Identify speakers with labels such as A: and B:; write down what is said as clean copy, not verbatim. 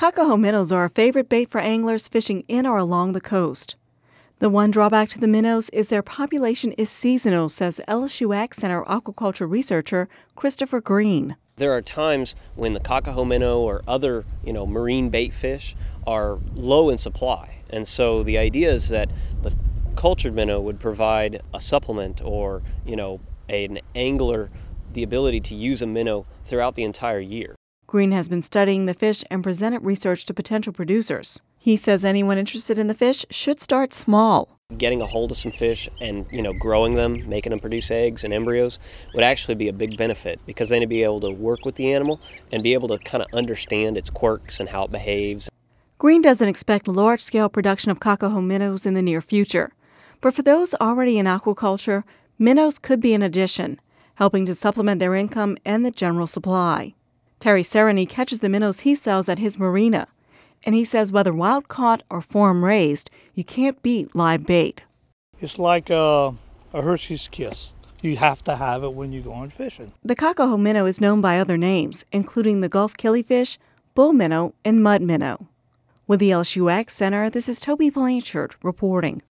A: Kakaho minnows are a favorite bait for anglers fishing in or along the coast. The one drawback to the minnows is their population is seasonal, says LSU Ag Center aquaculture researcher Christopher Green.
B: There are times when the Kakaho minnow or other, marine bait fish are low in supply. And so the idea is that the cultured minnow would provide a supplement or, an angler the ability to use a minnow throughout the entire year.
A: Green has been studying the fish and presented research to potential producers. He says anyone interested in the fish should start small.
B: Getting a hold of some fish and, growing them, making them produce eggs and embryos would actually be a big benefit because then you'd be able to work with the animal and be able to kind of understand its quirks and how it behaves.
A: Green doesn't expect large-scale production of Kakaho minnows in the near future. But for those already in aquaculture, minnows could be an addition, helping to supplement their income and the general supply. Terry Sereny catches the minnows he sells at his marina, and he says whether wild-caught or farm-raised, you can't beat live bait.
C: It's like a Hershey's Kiss. You have to have it when you're going fishing.
A: The Kakaho minnow is known by other names, including the Gulf killifish, bull minnow, and mud minnow. With the LSU Ag Center, this is Toby Blanchard reporting.